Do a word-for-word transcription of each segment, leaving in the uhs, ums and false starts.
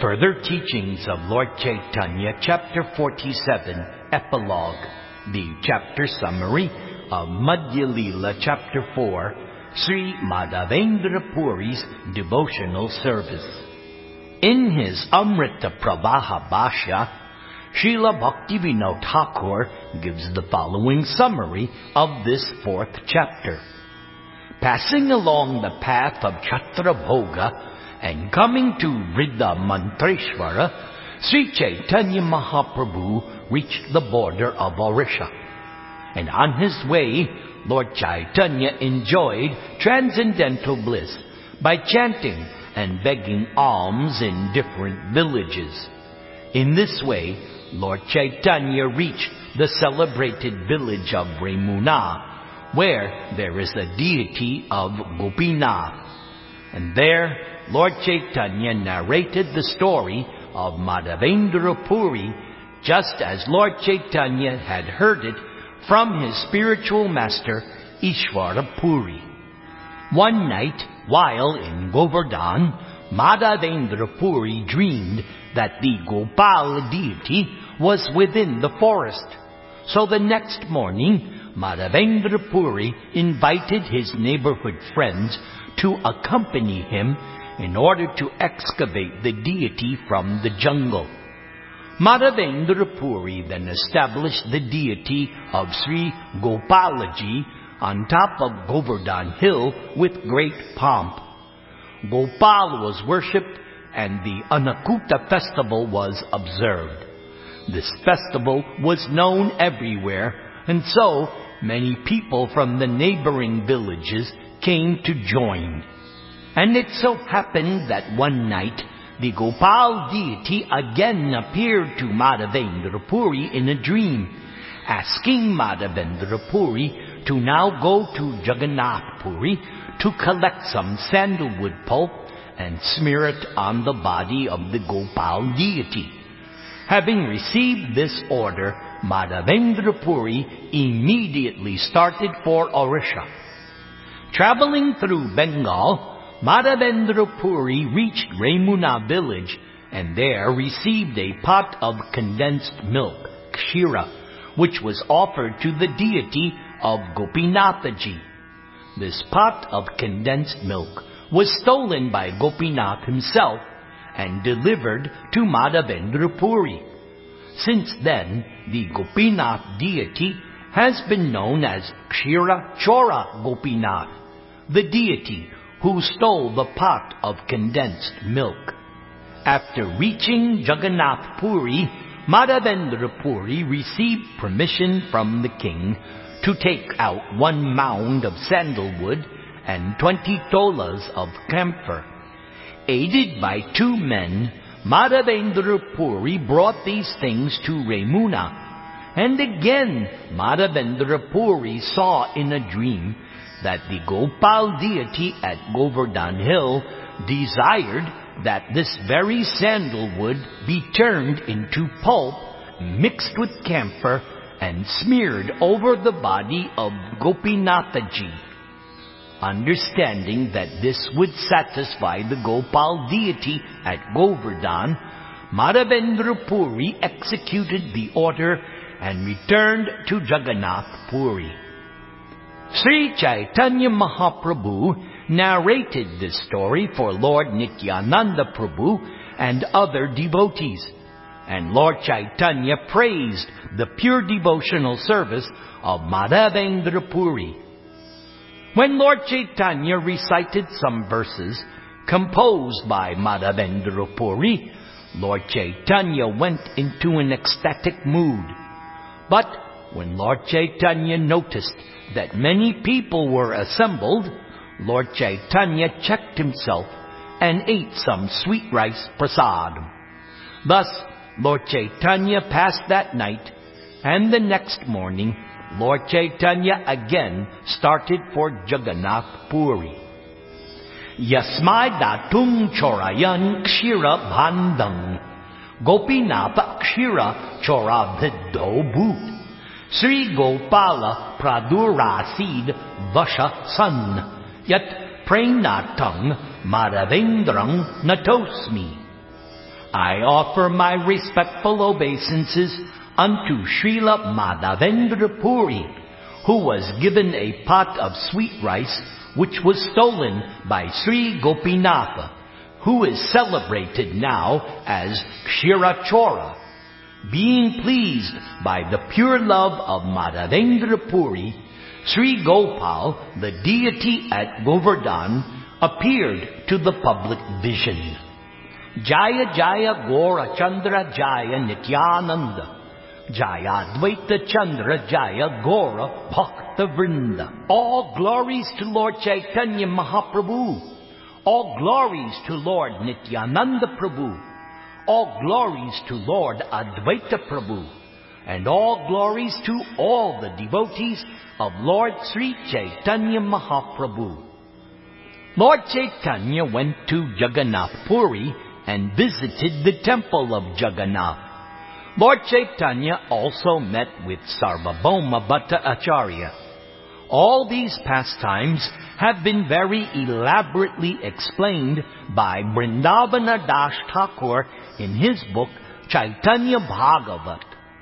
Further teachings of Lord Chaitanya, Chapter forty-seven, Epilogue, the chapter summary of Madhya Leela, Chapter four, Sri Madhavendra Puri's devotional service. In his Amrita Pravaha Bhashya, Srila Bhaktivinoda Thakur gives the following summary of this fourth chapter. Passing along the path of Chhatrabhoga and coming to Vriddha Mantreshwara, Sri Chaitanya Mahaprabhu reached the border of Orissa. And on his way, Lord Chaitanya enjoyed transcendental bliss by chanting and begging alms in different villages. In this way, Lord Chaitanya reached the celebrated village of Remuna, where there is a deity of Gopinath. And there, Lord Chaitanya narrated the story of Madhavendra Puri, just as Lord Chaitanya had heard it from his spiritual master, Ishvara Puri. One night, while in Govardhan, Madhavendra Puri dreamed that the Gopal deity was within the forest. So the next morning, Madhavendra Puri invited his neighborhood friends to accompany him in order to excavate the deity from the jungle. Madhavendra Puri then established the deity of Sri Gopalaji on top of Govardhan Hill with great pomp. Gopal was worshipped and the Annakuta festival was observed. This festival was known everywhere, and so many people from the neighboring villages came to join. And it so happened that one night, the Gopal deity again appeared to Madhavendra Puri in a dream, asking Madhavendra Puri to now go to Jagannath Puri to collect some sandalwood pulp and smear it on the body of the Gopal deity. Having received this order, Madhavendra Puri immediately started for Orissa. Traveling through Bengal, Madhavendra Puri reached Remuna village and there received a pot of condensed milk, kshira, which was offered to the deity of Gopinathaji. This pot of condensed milk was stolen by Gopinath himself and delivered to Madhavendra Puri. Since then, the Gopinath deity has been known as Kshira Chora Gopinath, the deity who stole the pot of condensed milk. After reaching Jagannath Puri, Madhavendra Puri received permission from the king to take out one mound of sandalwood and twenty tolas of camphor. Aided by two men, Madhavendra Puri brought these things to Remuna. And again, Madhavendra Puri saw in a dream that the Gopal deity at Govardhan Hill desired that this very sandalwood be turned into pulp, mixed with camphor, and smeared over the body of Gopinathaji. Understanding that this would satisfy the Gopal deity at Govardhan, Madhavendra Puri executed the order and returned to Jagannath Puri. Sri Chaitanya Mahaprabhu narrated this story for Lord Nityananda Prabhu and other devotees, and Lord Chaitanya praised the pure devotional service of Madhavendra Puri. When Lord Chaitanya recited some verses composed by Madhavendra Puri, Lord Chaitanya went into an ecstatic mood. But when Lord Chaitanya noticed that many people were assembled, Lord Chaitanya checked himself and ate some sweet rice prasadam. Thus, Lord Chaitanya passed that night, and the next morning, Lord Chaitanya again started for Jagannath Puri. Yasmai datum chorayan kshira bhandang, Gopinatha kshira choraviddo bhut. Sri Gopala pradurasid vasha san, yat pranatang madhavendrang natosmi. I offer my respectful obeisances unto Srila Madhavendra Puri, who was given a pot of sweet rice which was stolen by Sri Gopinatha, who is celebrated now as Kshirachora. Being pleased by the pure love of Madhavendra Puri, Sri Gopal, the deity at Govardhan, appeared to the public vision. Jaya Jaya Gora Chandra Jaya Nityananda, Jaya Advaita Chandra Jaya Gora Bhakta Vrinda. All glories to Lord Chaitanya Mahaprabhu. All glories to Lord Nityananda Prabhu. All glories to Lord Advaita Prabhu. And all glories to all the devotees of Lord Sri Chaitanya Mahaprabhu. Lord Chaitanya went to Jagannath Puri and visited the temple of Jagannath. Lord Chaitanya also met with Sarvabhauma Bhatta Acharya. All these pastimes have been very elaborately explained by Vrindavana Das Thakur in his book Chaitanya Bhagavat.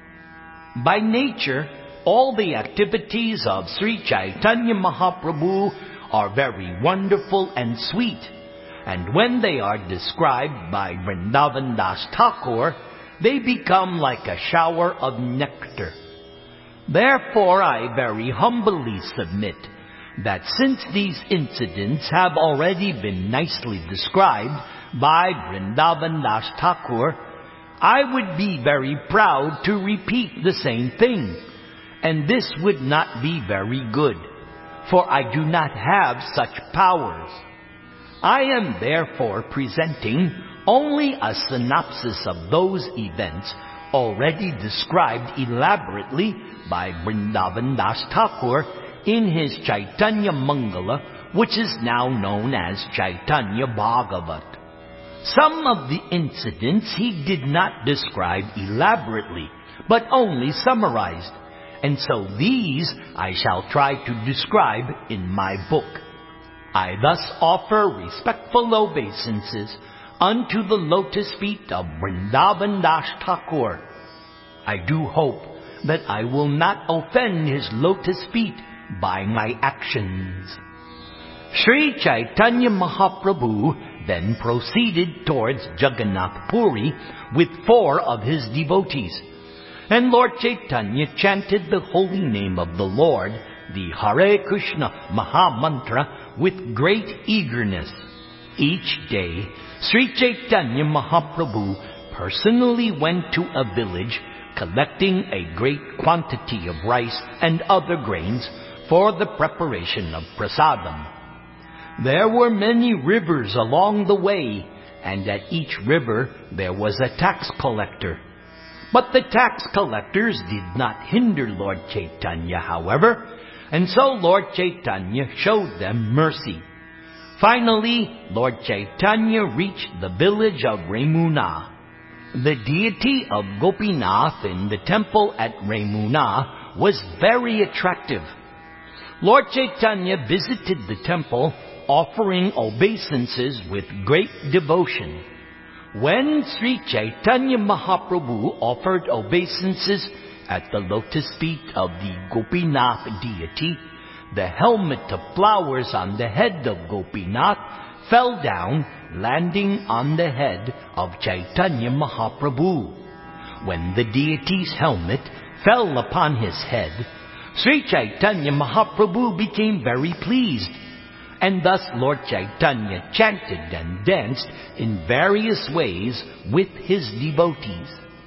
By nature, all the activities of Sri Chaitanya Mahaprabhu are very wonderful and sweet, and when they are described by Vrindavan Das Thakur, they become like a shower of nectar. Therefore, I very humbly submit that since these incidents have already been nicely described by Vrindavan Das Thakur, I would be very proud to repeat the same thing, and this would not be very good, for I do not have such powers. I am therefore presenting only a synopsis of those events already described elaborately by Vrindavan Das Thakur in his Chaitanya Mangala, which is now known as Chaitanya Bhagavat. Some of the incidents he did not describe elaborately, but only summarized, and so these I shall try to describe in my book. I thus offer respectful obeisances unto the lotus feet of Vrindavan Das Thakur. I do hope that I will not offend his lotus feet by my actions. Sri Chaitanya Mahaprabhu then proceeded towards Jagannath Puri with four of his devotees, and Lord Chaitanya chanted the holy name of the Lord, the Hare Krishna Maha Mantra, with great eagerness. Each day, Sri Chaitanya Mahaprabhu personally went to a village collecting a great quantity of rice and other grains for the preparation of prasadam. There were many rivers along the way, and at each river there was a tax collector. But the tax collectors did not hinder Lord Chaitanya, however, and so Lord Chaitanya showed them mercy. Finally, Lord Chaitanya reached the village of Remuna. The deity of Gopinath in the temple at Remuna was very attractive. Lord Chaitanya visited the temple, offering obeisances with great devotion. When Sri Chaitanya Mahaprabhu offered obeisances at the lotus feet of the Gopinath deity, the helmet of flowers on the head of Gopinath fell down, landing on the head of Chaitanya Mahaprabhu. When the deity's helmet fell upon his head, Sri Chaitanya Mahaprabhu became very pleased, and thus Lord Chaitanya chanted and danced in various ways with his devotees.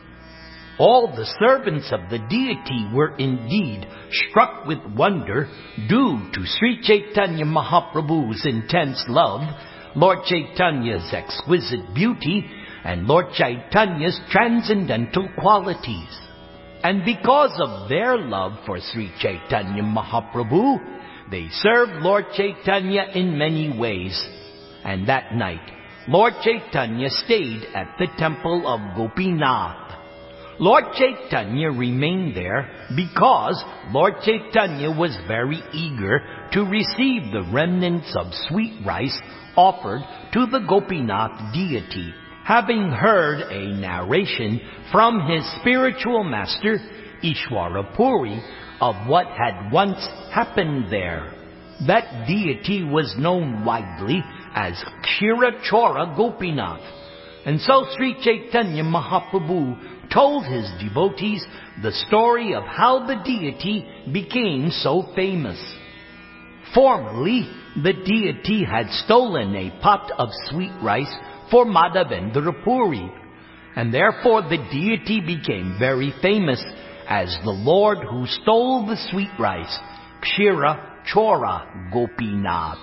All the servants of the deity were indeed struck with wonder due to Sri Chaitanya Mahaprabhu's intense love, Lord Chaitanya's exquisite beauty, and Lord Chaitanya's transcendental qualities. And because of their love for Sri Chaitanya Mahaprabhu, they served Lord Chaitanya in many ways. And that night, Lord Chaitanya stayed at the temple of Gopinath. Lord Chaitanya remained there because Lord Chaitanya was very eager to receive the remnants of sweet rice offered to the Gopinath deity having heard a narration from his spiritual master, Ishwara Puri, of what had once happened there. That deity was known widely as Kshirachora Gopinath. And so Sri Chaitanya Mahaprabhu told his devotees the story of how the deity became so famous. Formerly, the deity had stolen a pot of sweet rice for Madhavendra Puri, and therefore the deity became very famous as the Lord who stole the sweet rice, Kshirachora Gopinath.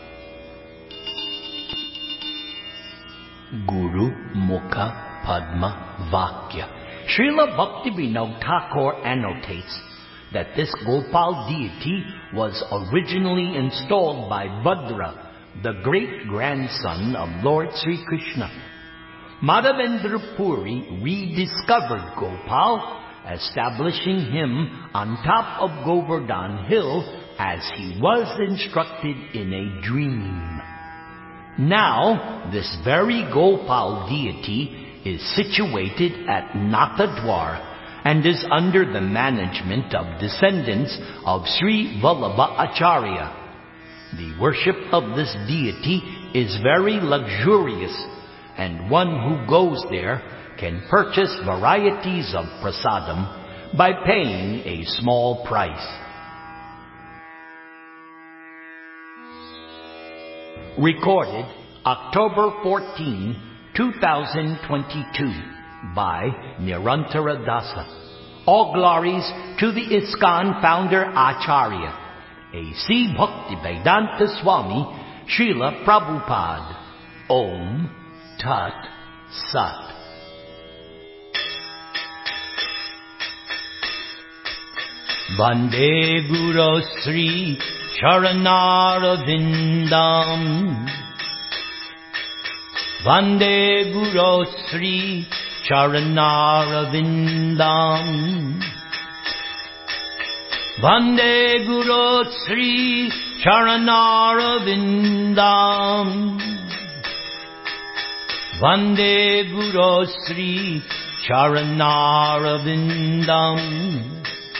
Guru Mukha Padma Vakya. Srila Bhaktivinoda Thakur annotates that this Gopal deity was originally installed by Bhadra, the great-grandson of Lord Sri Krishna. Madhavendra Puri rediscovered Gopal, establishing him on top of Govardhan Hill as he was instructed in a dream. Now, this very Gopal deity is situated at Nathadwar and is under the management of descendants of Sri Vallabha Acharya. The worship of this deity is very luxurious, and one who goes there can purchase varieties of prasadam by paying a small price. Recorded October fourteenth, two thousand twenty-two by Nirantara Dasa. All glories to the ISKCON founder Acharya, A C Bhaktivedanta Swami Srila Prabhupada. Om Tat Sat. Vande Guru Sri Charanarvindam. Vande Guru Sri Charanarvindam. Vande Guru Sri Charanarvindam. Vande Guru Sri Charanarvindam.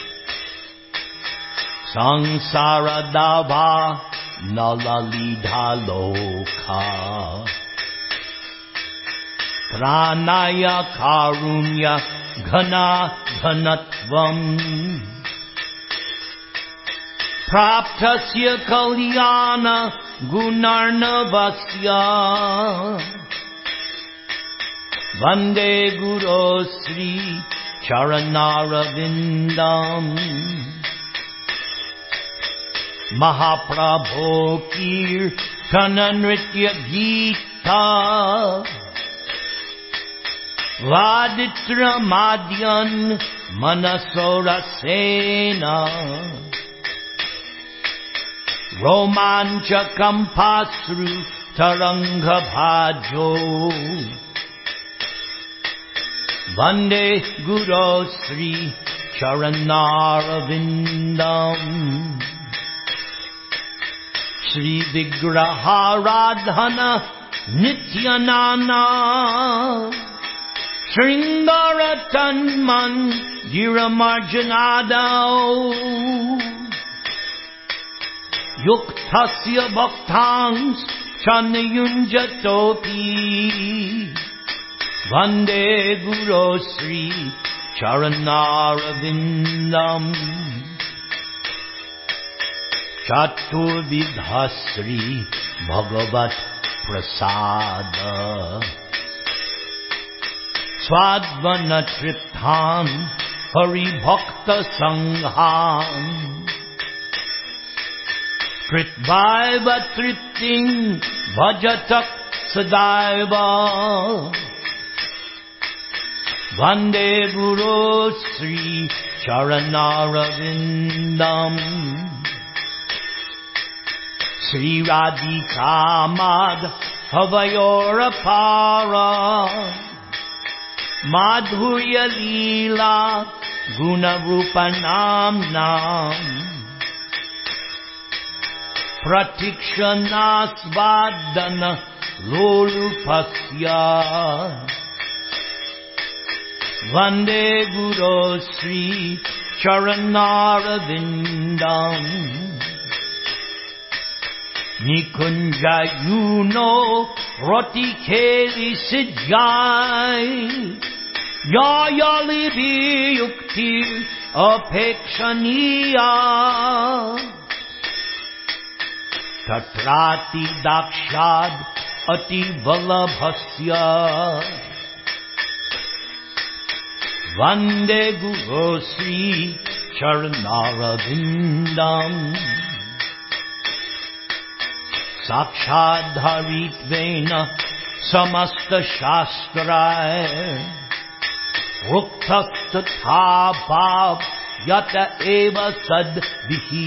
Sangsara Dava Nalalidha Loka. Pranaya Karunya Ghana Ghanatvam. Praptasya Kalyana Gunarnavasya. Vande Guru Sri Charanarvindam. Mahaprabhu Kirtana Nritya Gita. Vaditra Madhyan Manasora Sena. Romancha Kampasru Taranga Bhajo. Vande Guru Sri Charanarvindam. Shri Vigraha Radhana Nityanana. Shringara Tanman Giramarjanadao. Yuktasya Bhaktans Chanayunjatopi. Vande Guru Sri Charanarvindam. Chaturvidha Sri Bhagavat Prasada. Swadvana Tripthan Hari Bhakta Sangham. Tritvaiva Tripting Bhajatak Sadaiva. Vande Guru Sri Charanarvindam. Sri Radhika Madhavayor Para. Madhurya Leela Guna Rupa Namnam. Pratikshana Svadana lolupasya Vande Guru Sri Charanarvindam Nikunjayuno Roti Keli Sijai Yayali Yukti Apekshaniya Tatrati Dakshad Ati Valabhasya Vande Guru Sri Charanarvindam Sakshadharitvena Samasta Shastrai Rukta Tatha Bhav Yata Eva Sadvihi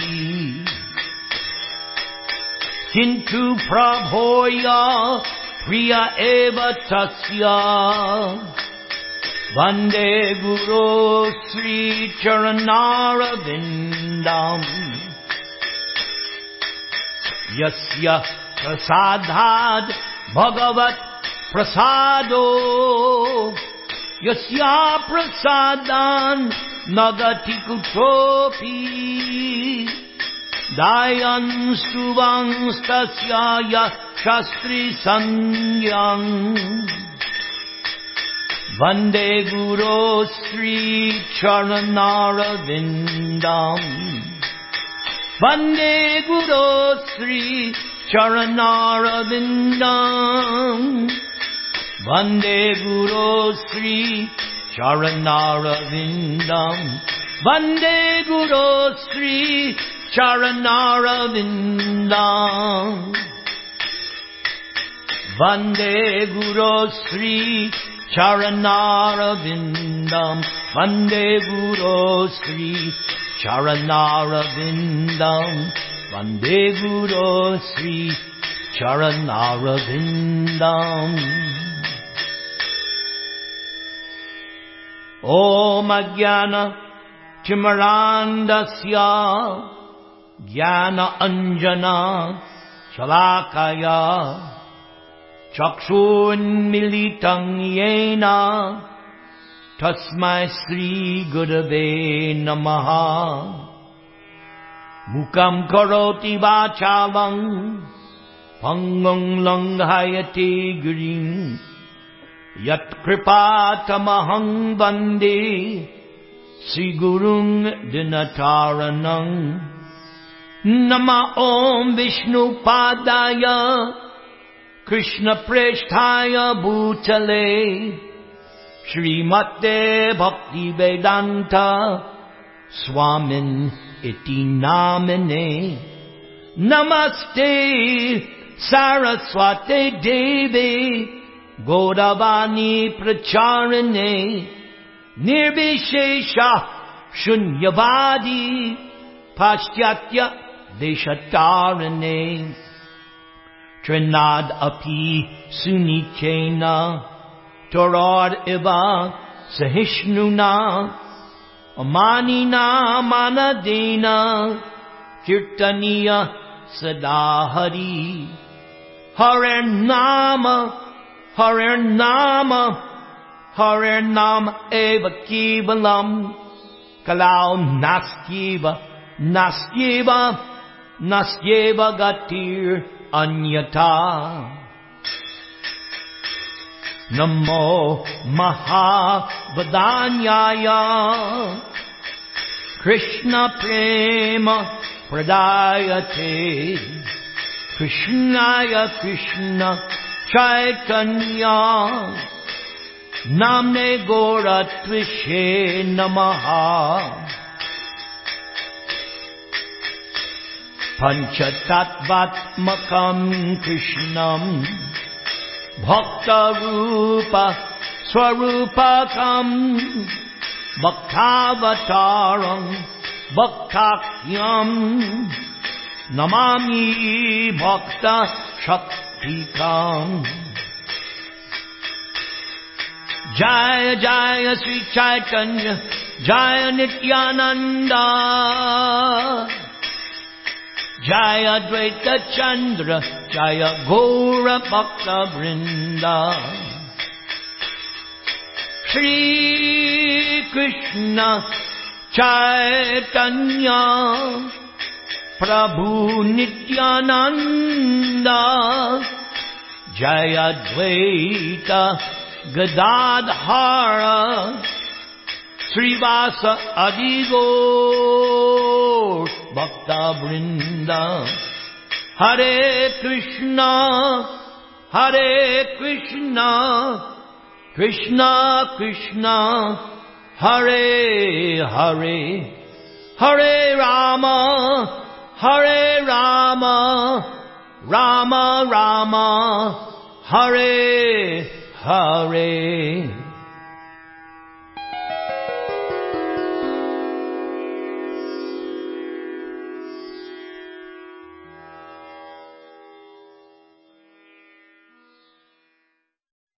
Kintu Prabhoya Priya Eva Tasya Vande Guru Sri Charanarvindam Yasya Prasadhad Bhagavat Prasado Yasya Prasadan Nagati Kutopi Dayan Suvangstasya Shastri Sanyang Vande Guru Sri Charanarvindam Vande Guru Sri Charanarvindam Vande Guru Sri Charanarvindam Vande Guru Sri Charanarvindam Vande Guru Sri Charanarvindam Vande Guru Sri Charanarvindam Vande Guru Sri Charanarvindam Om Ajnana Timirandasya Jnana Anjana Shalakaya Chakshunmilitam Yena Tasmai Sri Gurave Namaha Mukam Karoti Vachalam Pangong Langhayati Girim Yat Kripatamahang Bande Sri Gurung Dinataranang Nama Om Vishnu Padaya Krishna Presthaya Bhutale Srimate Bhakti Vedanta Swamin Iti Namine Namaste Saraswate Devi Godavani Pracharane Nirvishesha Shunyavadi Paschatya Deshatarane Trinad Api Sunichena Torad Iva Sahishnuna Amanina Manadena Kirtaniya Sadahari Hare Nama Hare Nama Hare Nama Eva Kevalam Kalau Nastyeva Nastyeva Nastyeva Gatir Anyata Namo Mahavadanyaya Krishna Prema Pradayate Krishnaya Krishna Chaitanya Namne Gora Tvishe Namaha Panchatattvatmakam Krishnam Bhakta Rupa Swarupakam Bhaktavataram Bhaktakyam Namami Bhakta Shaktikam Jaya Jaya Sri Chaitanya Jaya Nityananda Jaya Dvaita Chandra Jaya Gaura Bhakta Vrinda. Shri Krishna Chaitanya Prabhu Nityananda Jaya Dvaita Gadadhara Srivasa Adi Gaur Bhakta Vrinda. Hare Krishna, Hare Krishna, Krishna Krishna, Hare Hare, Hare Rama, Hare Rama, Rama Rama, Hare Hare.